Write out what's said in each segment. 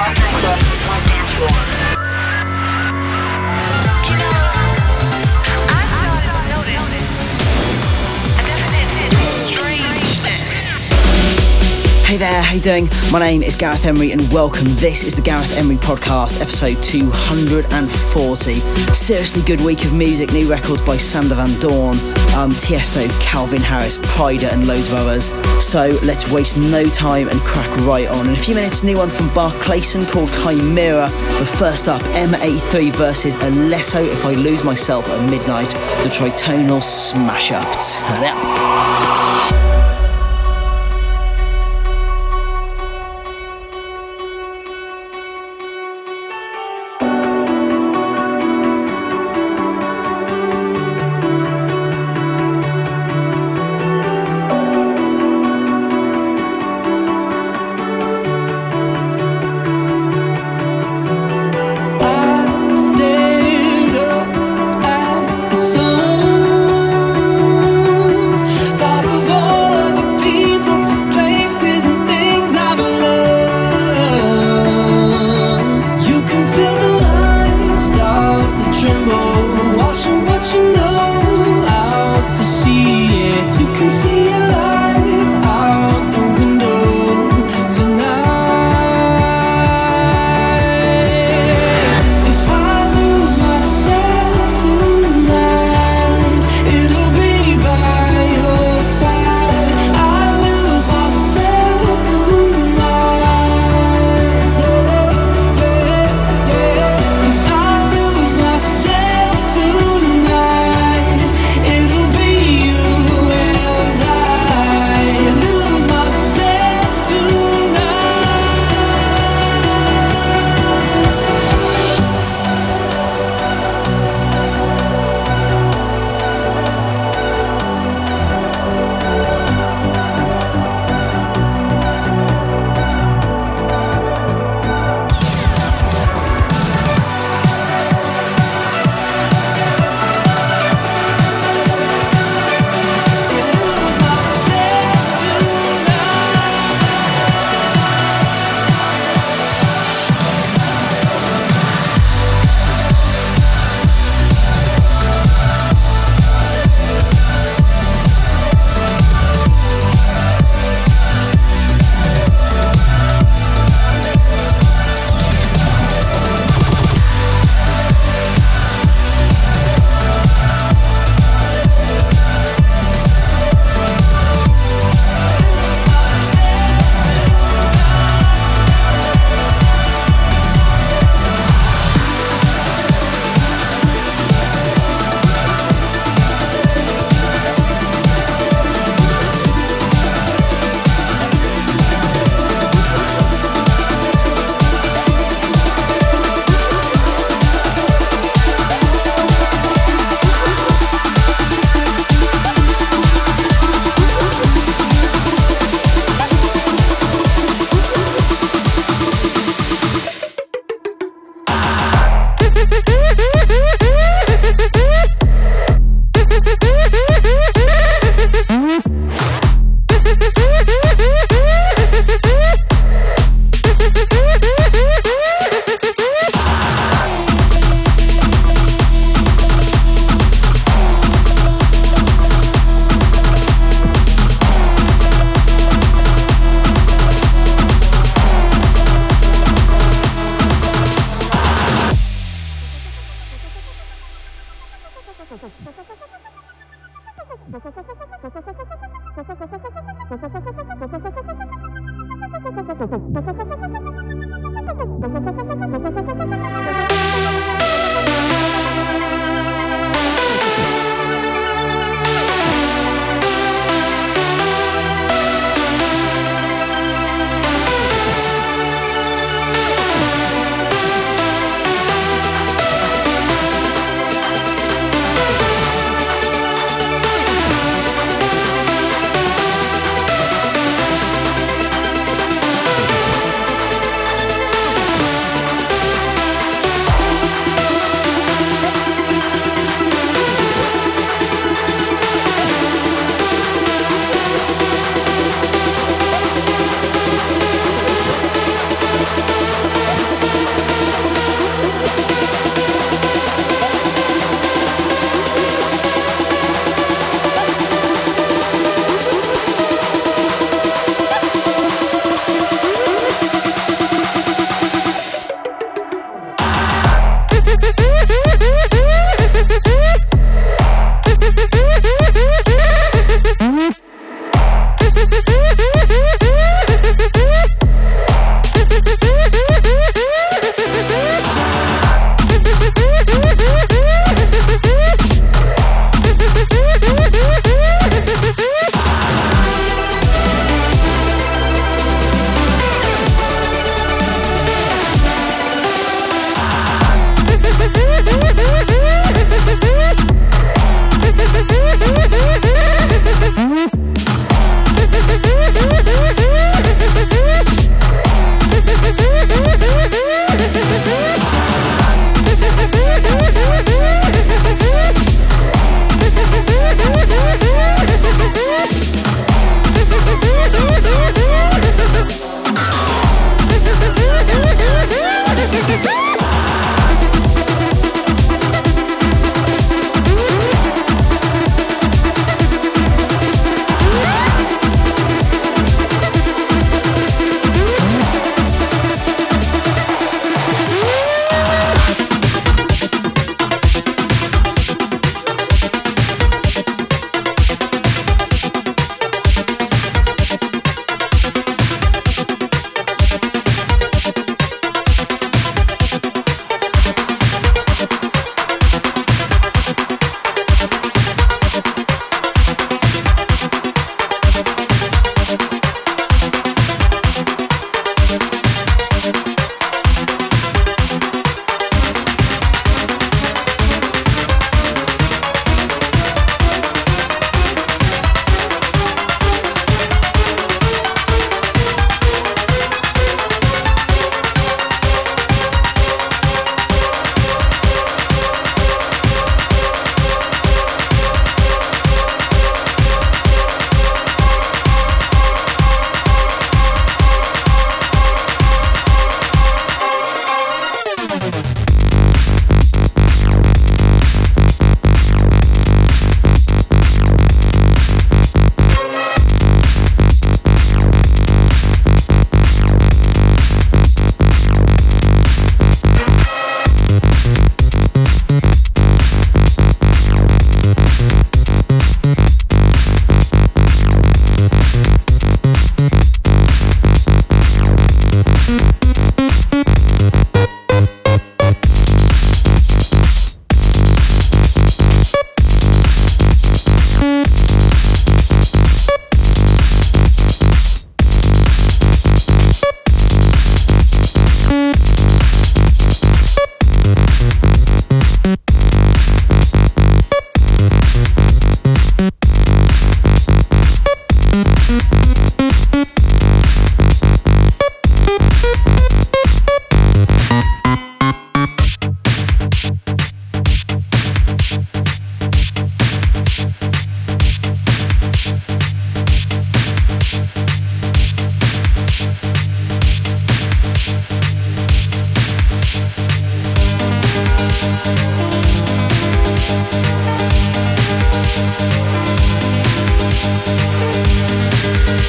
Hey there, how you doing? My name is Gareth Emery and welcome. This is the Gareth Emery Podcast, episode 240. Seriously good week of music, new records by Sander Van Doorn, Tiesto, Calvin Harris, Pryda and loads of others. So let's waste no time and crack right on. In a few minutes, new one from Bart Clayson called Chimera. But first up, M83 versus Alesso, If I Lose Myself at Midnight, the tritonal smash-up. Turn it up.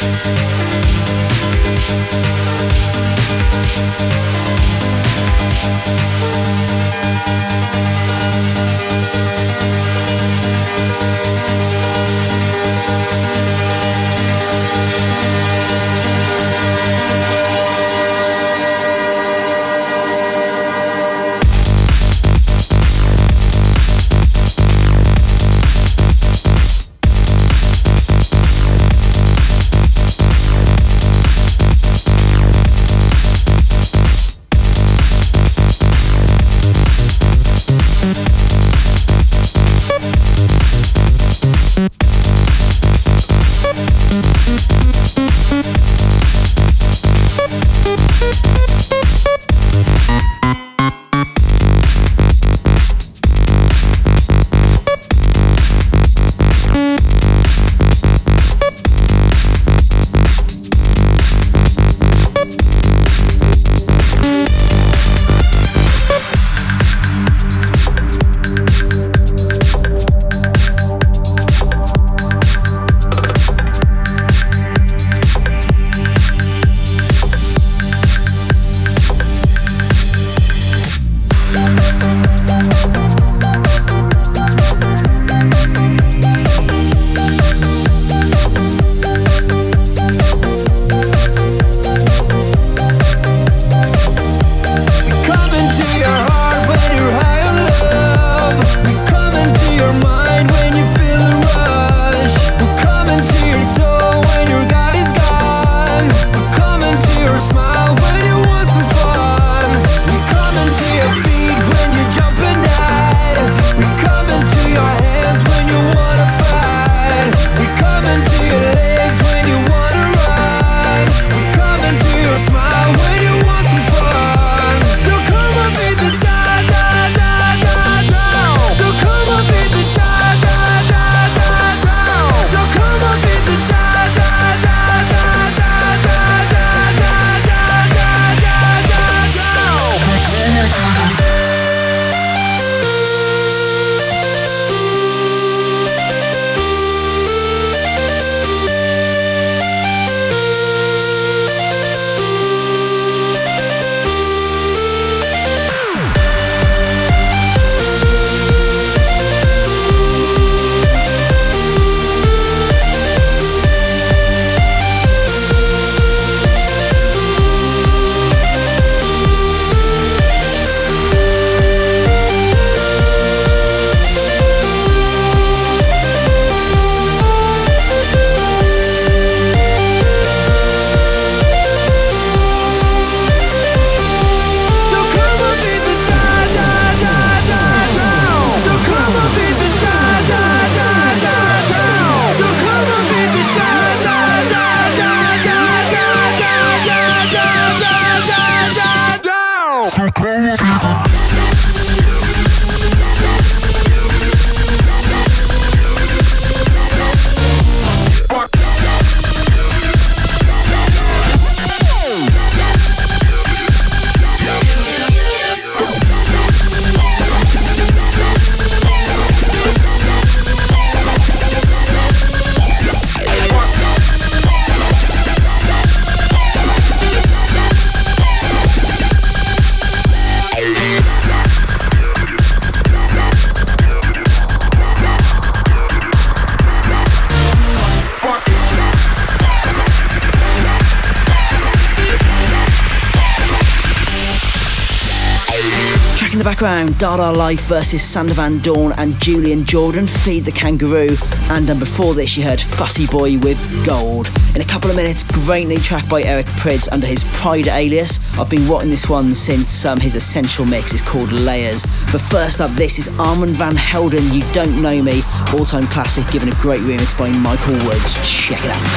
In the background, Dada Life versus Sander Van Doorn and Julian Jordan, Feed the Kangaroo, and before this you heard Fussy Boy with Gold. In a couple of minutes, great new track by Eric Prydz under his Pride alias. I've been wanting this one since his Essential mix is called Layers. But first up, this is Armand Van Helden, You Don't Know Me, all-time classic, given a great remix by Michael Woods. Check it out.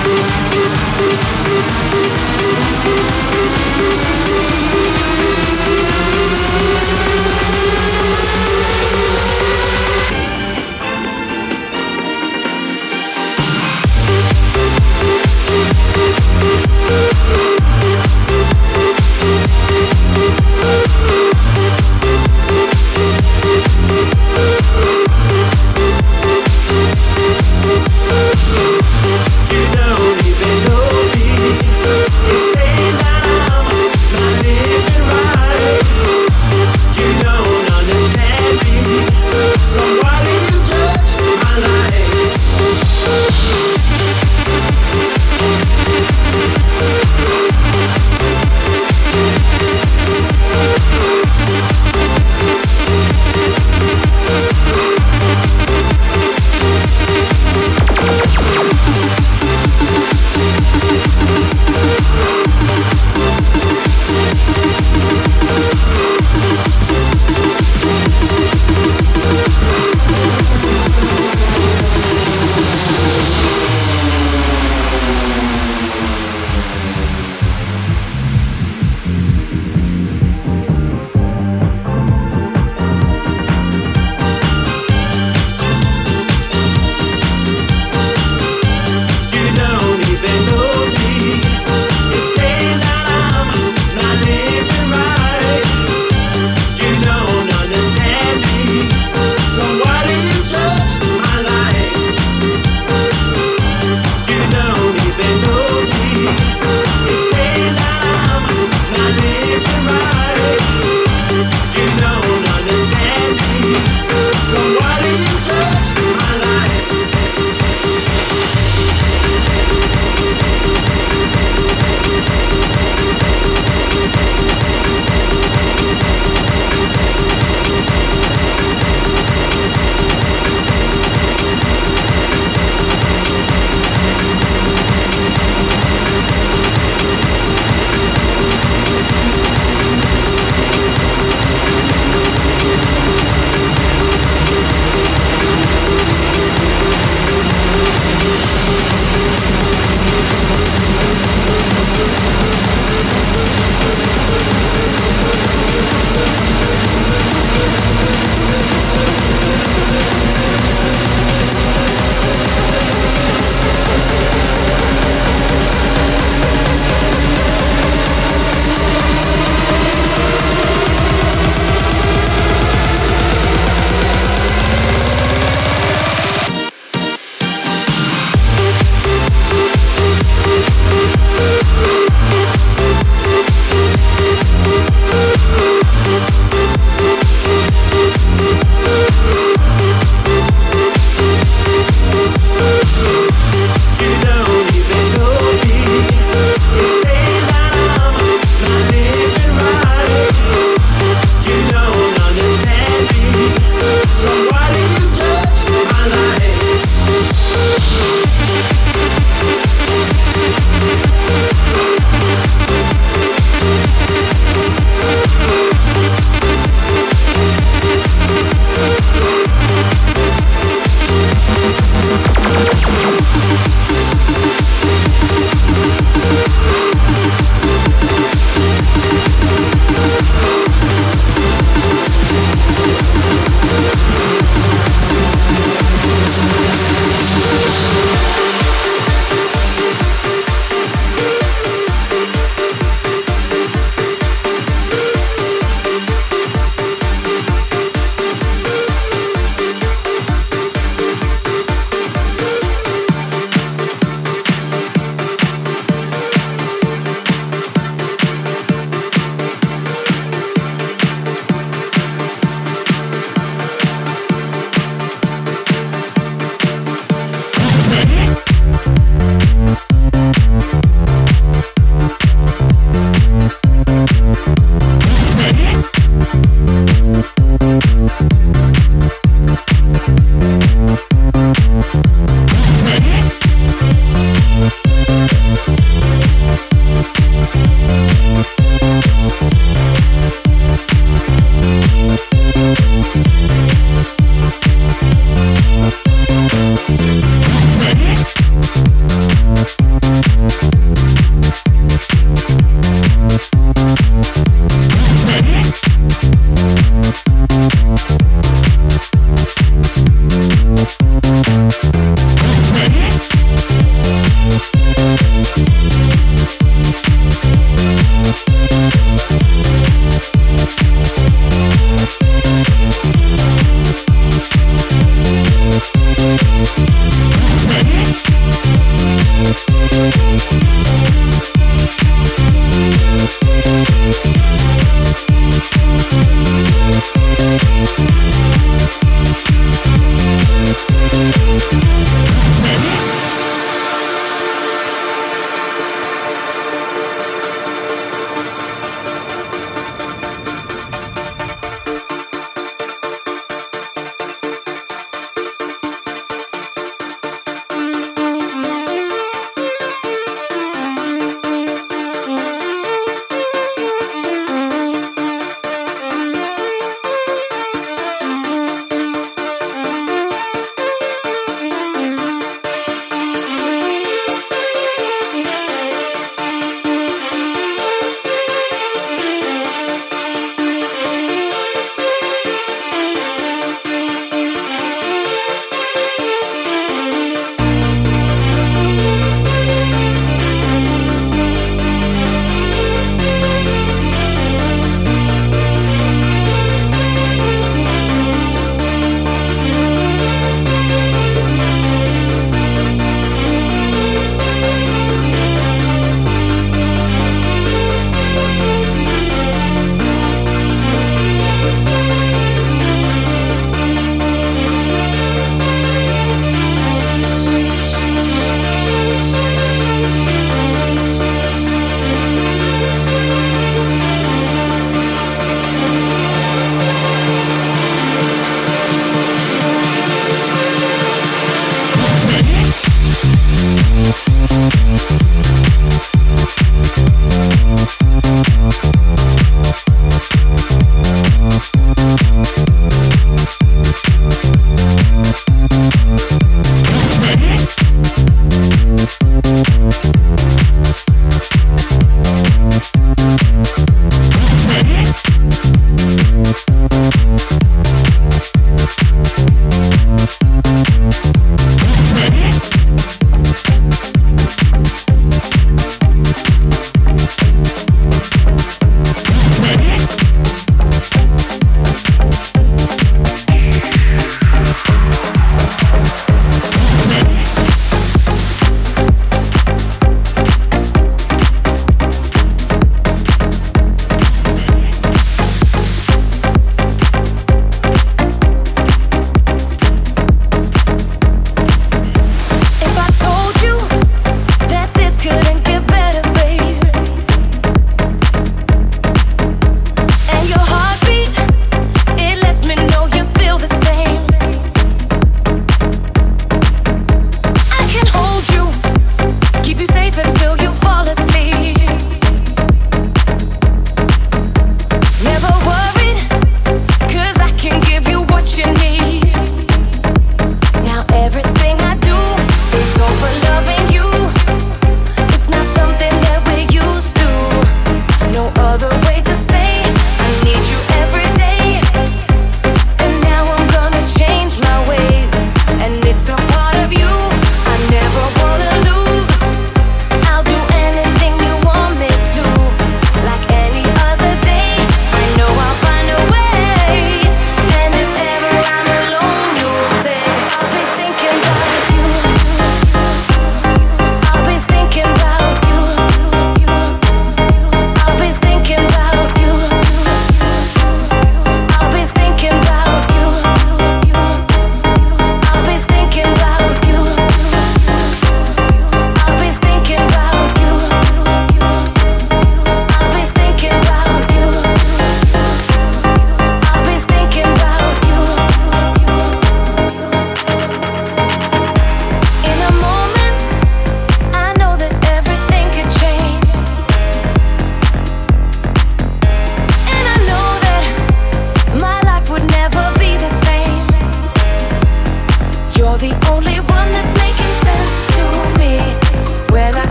You don't even know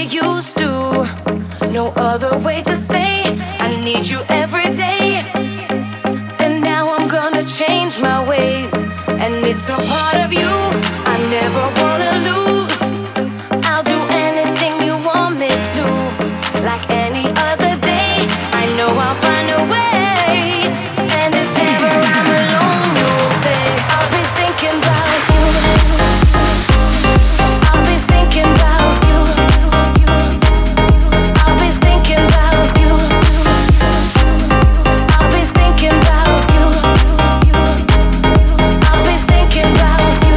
we used to. No other way to say I need you every day. And now I'm gonna change my ways, and it's a part of you I never wanna lose. I'll do anything you want me to. Like any other day, I know I'll find a way. And if ever I'm alone, you'll say I'll be thinking about you. I'll be thinking about you. I'll be thinking about you. I'll be thinking about you. I'll be thinking about you.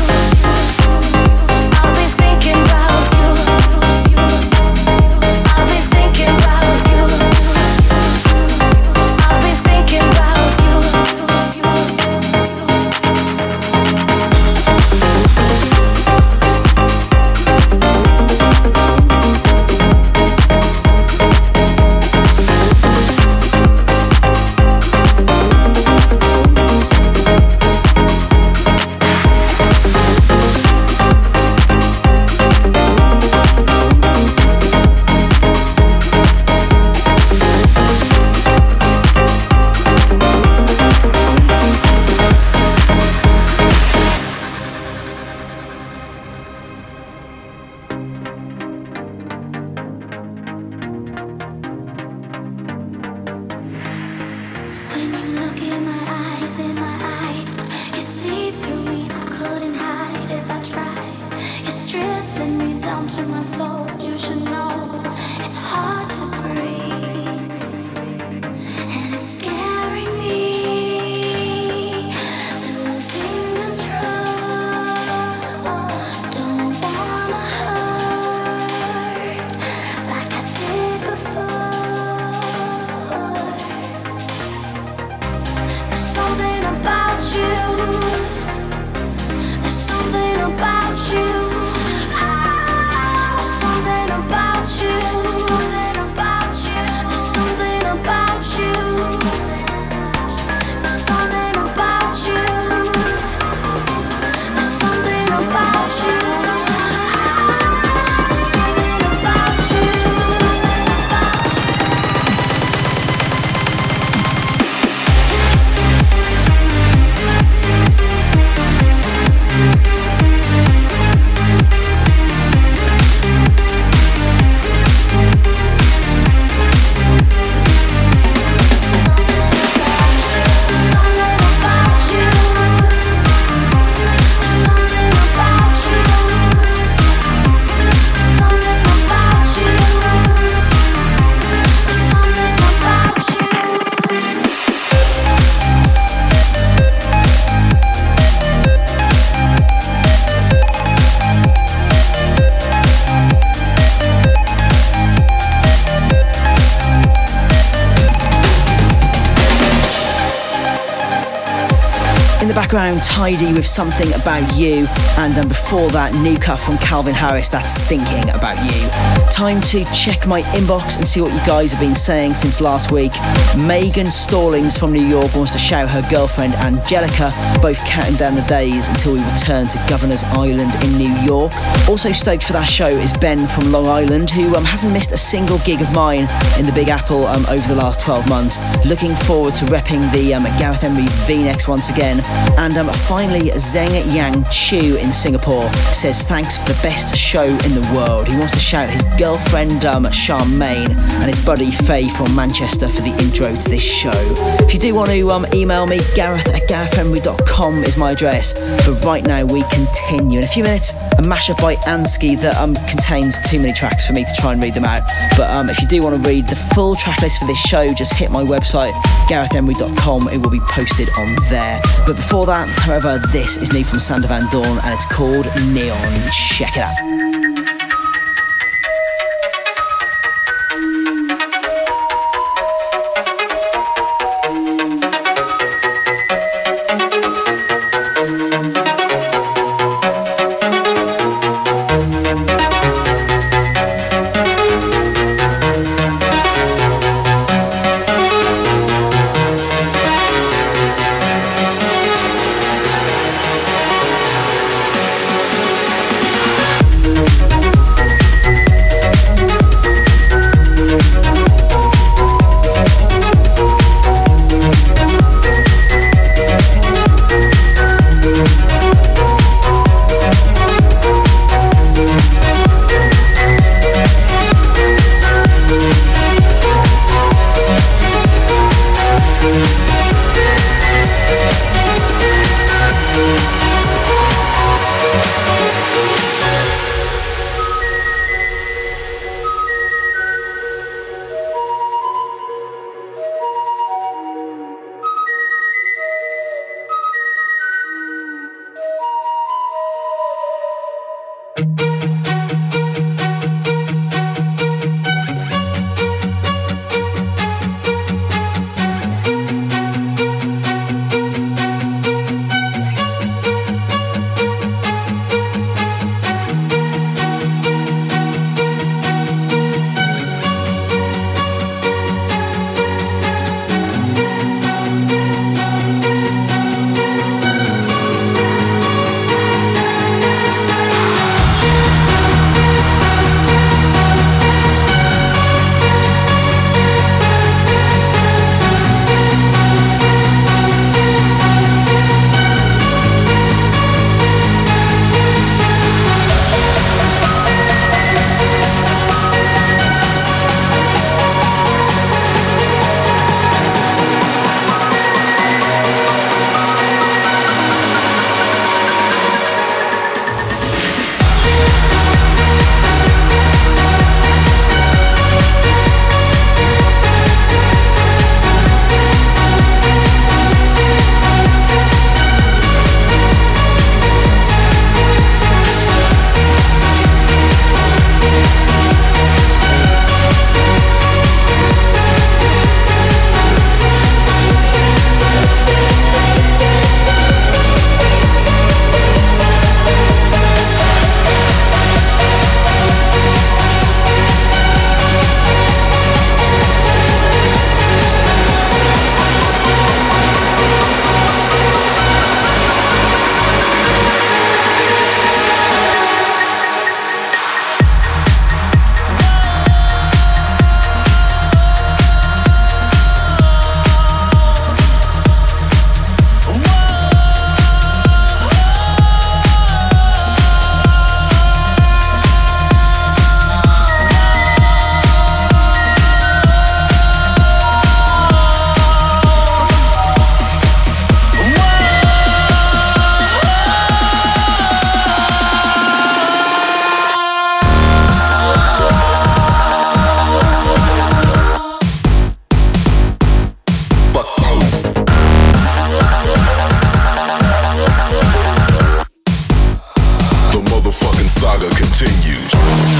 I'll be thinking about you. I'll be thinking about you. I'll be thinking about you. When you look in my eyes, you see through me. I couldn't hide if I tried. You're stripping me down to my soul. You should know it's hard to breathe, and it's scaring me. Losing control. Don't wanna hurt like I did before. There's something about you. There's something about you. There's something about you. There's something about you. There's something about you. There's something about you. There's something about you. In the background, Tidy with Something About You, and before that, new cut from Calvin Harris, that's Thinking About You. Time to check my inbox and see what you guys have been saying since last week. Megan Stallings from New York wants to shout her girlfriend Angelica, both counting down the days until we return to Governor's Island in New York. Also stoked for that show is Ben from Long Island, who hasn't missed a single gig of mine in the Big Apple over the last 12 months. Looking forward to repping the Gareth Emery V-necks once again. And finally, Zeng Yang Chu in Singapore says thanks for the best show in the world. He wants to shout his girlfriend Charmaine and his buddy Faye from Manchester for the intro to this show. If you do want to email me, gareth@garethhenry.com is my address. But right now we continue. In a few minutes, a mashup by Ansky that contains too many tracks for me to try and read them out. But if you do want to read the full track list for this show, just hit my website, garethhenry.com. It will be posted on there. But before that, however, this is new from Sander Van Doorn and it's called Neon. Check it out. continues.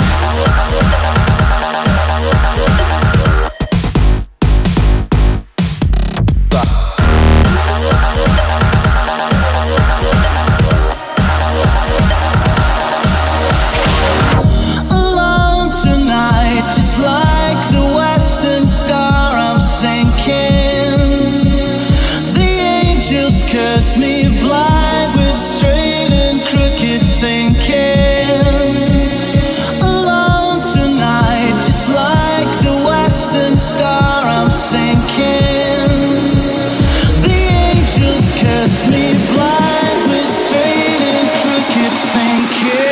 Alone tonight, just like the western star, I'm sinking. The angels curse me blind with straight and crooked thinking. Alone tonight, just like the western star, I'm sinking. The angels curse me blind with straight and crooked thinking.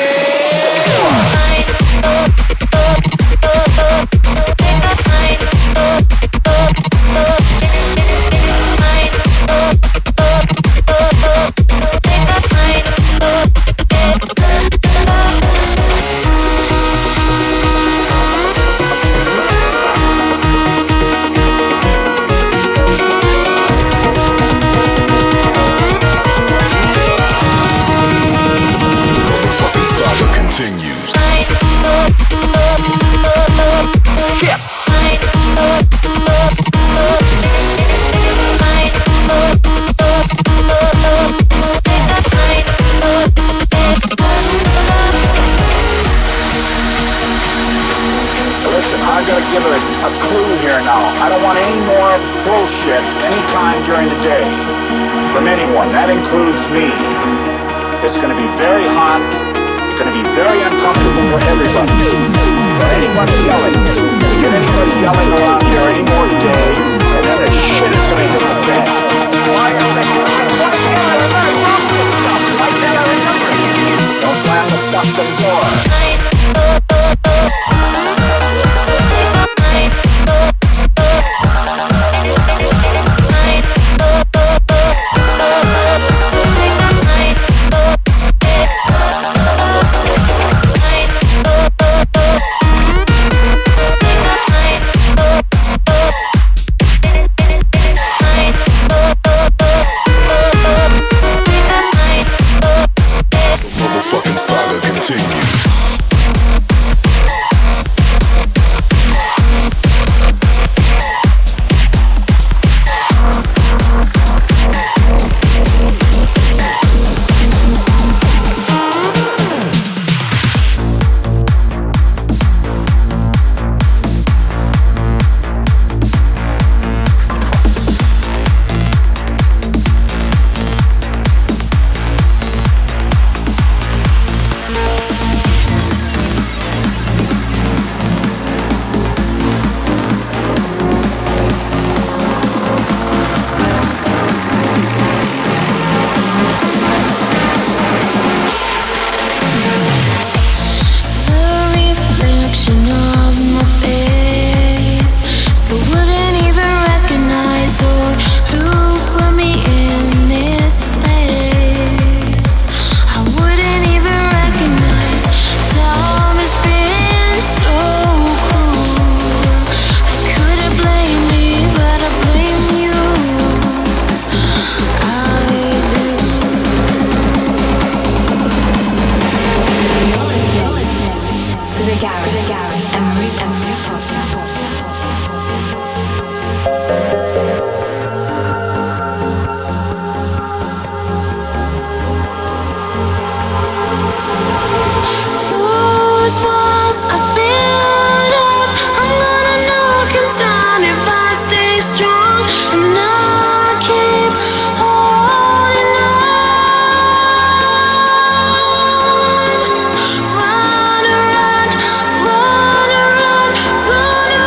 Continues. Listen, I gotta give it a clue here now. I don't want any more bullshit anytime during the day from anyone. That includes me. It's gonna be very hot. It's gonna be very uncomfortable for everybody. For anyone yelling, get anybody yelling around here any more today, and then the shit is gonna hit the fan. Why are they? I remember stuff. Like that I remember. Don't slam the fucking door. Motherfucking saga continues. Run, run, run, run.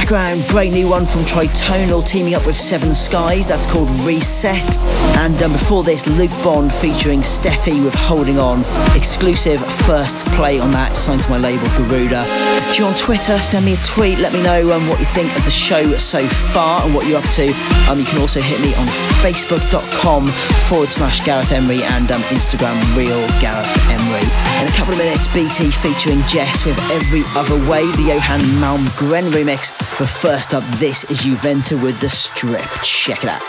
background, great new one from Tritonal teaming up with Seven Skies, that's called Reset. And before this, Luke Bond featuring Steffi with Holding On, exclusive first play on that, signed to my label Garuda. If you're on Twitter, send me a tweet, let me know what you think of the show so far and what you're up to. You can also hit me on facebook.com/Gareth Emery and Instagram Real Gareth Emery. In a couple of minutes, BT featuring Jess with Every Other Way, the Johan Malmgren remix. But first up, this is Juventa with The Strip. Check it out.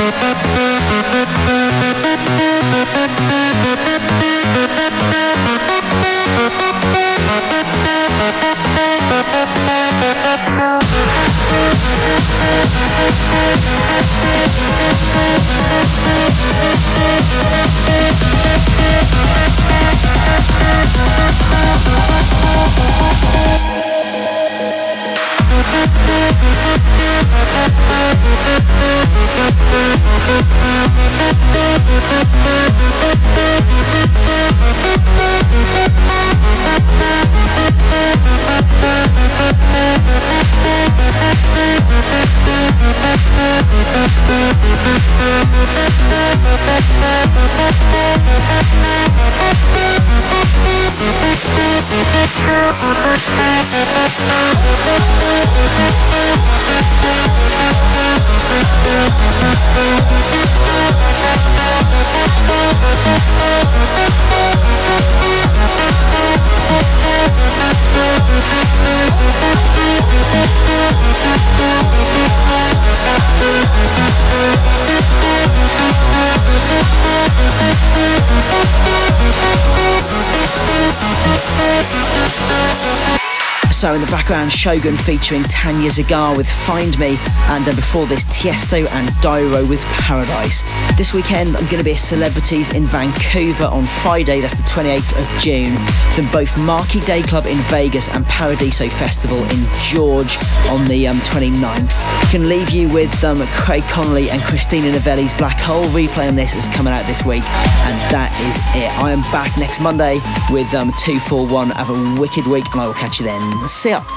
So in the background, Shogun featuring Tanya Zagar with Find Me, and before this, Tiesto and Dyro with Paradise. This weekend, I'm going to be at Celebrities in Vancouver on Friday, that's the 28th of June. Then both Marquee Day Club in Vegas and Paradiso Festival in George on the 29th. Can leave you with Craig Connolly and Christina Novelli's Black Hole. Replay on this is coming out this week, and that is it. I am back next Monday with 241. Have a wicked week, and I will catch you then. See ya.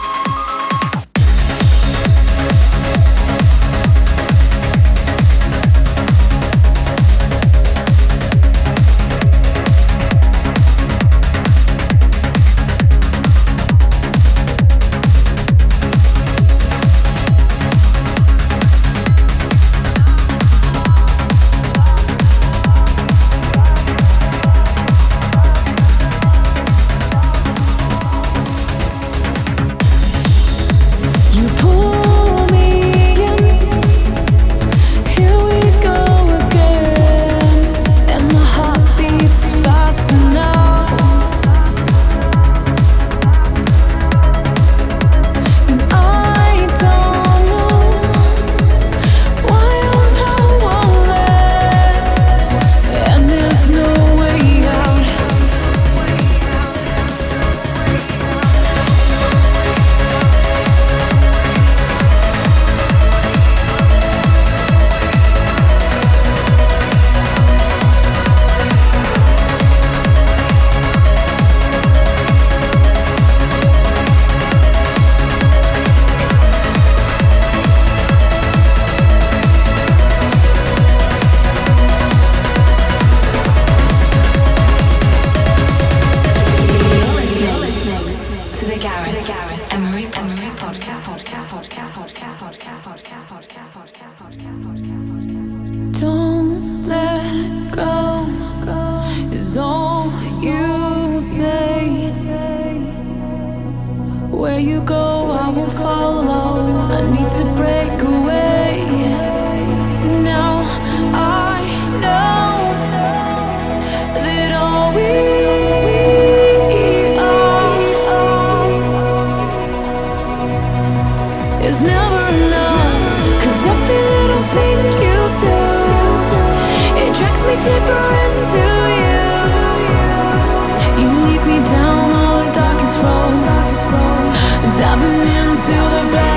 Don't let go is all you say. Where you go, I will follow. I need to break away. Now I know that all we are is never enough. 'Cause every little thing you do, it drags me deeper into you. You lead me down all the darkest roads, diving into the black.